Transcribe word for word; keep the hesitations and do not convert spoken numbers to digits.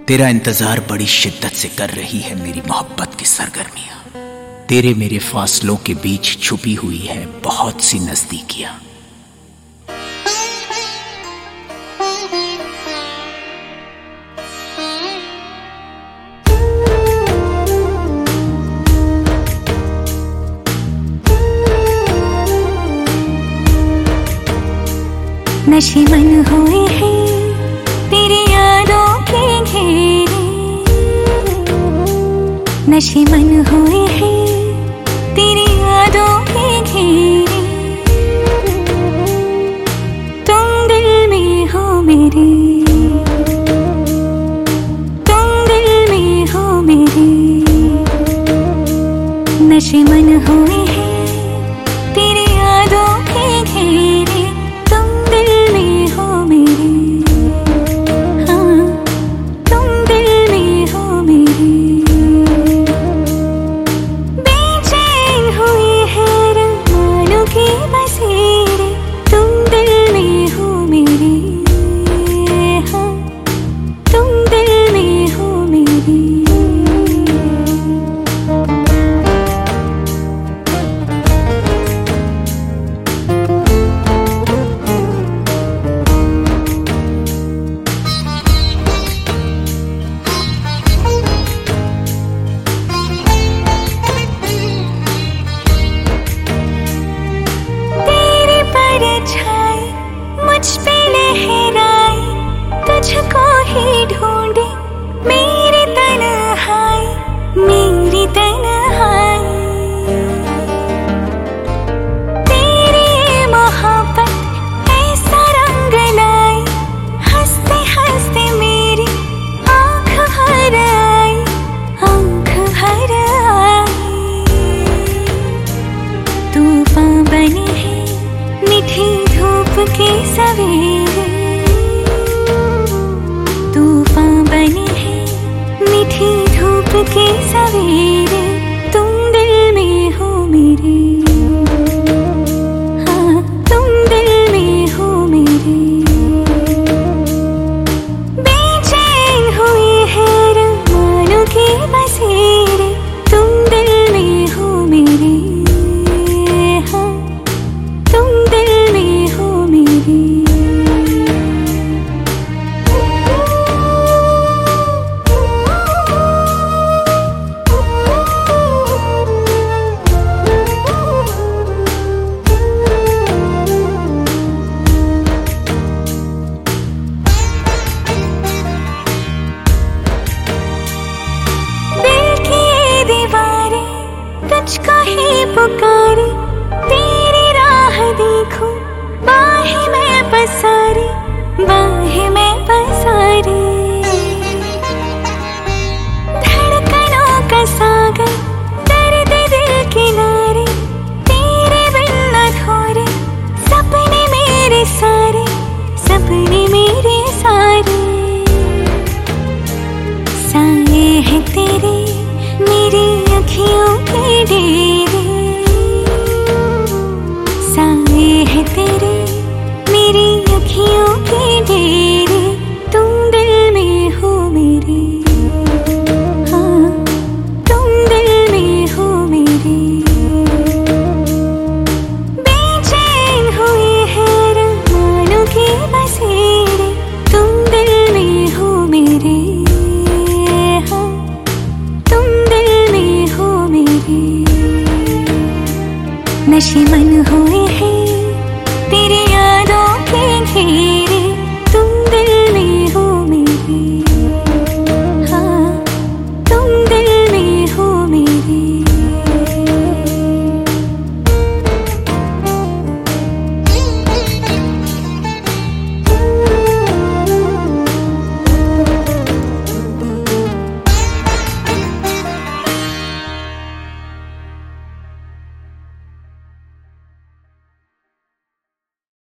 तेरा इंतजार बड़ी शिद्दत से कर रही है मेरी मोहब्बत की सरगर्मियां। तेरे मेरे फासलों के बीच छुपी हुई है बहुत सी नजदीकियां। नशे मन हुए हैं तेरी यादों के घेरे, नशे मन हुए हैं तेरी यादों के घेरे। तुम दिल में हो मेरे, तुम दिल में हो मेरे। नशे मन हुए हैं तेरी यादों के घेरे। तुझको ही ढूंढे मेरी तन्हाई, मेरी तन्हाई। तेरी मोहब्बत ऐसा रंग लाई, हंसते हंसते मेरी आँख भर आई, आँख भर आई। तूफान बनी है मीठी धूप के सवेरे, तूफान बनी है मीठी धूप के सवेरे। तुम दिल में हो मेरे, हाँ तुम दिल में हो मेरे। बेचैन हुई है रमानों के बसेरे, तुम दिल में हो मेरे, हाँ तुम दिल में हो मेरे। तुझको ही पुकारे, तेरी राह देखूं बाहें में पसारी, बाहें में पसारी। धड़कनों का सागर दर्द दिल किनारे, तेरे बिन अधूरे सपने मेरे सारे, सपने मेरे सारे। साए हैं तेरे मेरी अखियों के डेरे, साए हैं तेरे मेरी अखियों के डेरे। तुम दिल में हो मेरे, हाँ तुम दिल में हो मेरे। बेचैन हुई है रमानों के बसेरे, तुम दिल में हो मेरे, हाँ तुम दिल में हो मेरे। नशे मन हुए हैं तेरे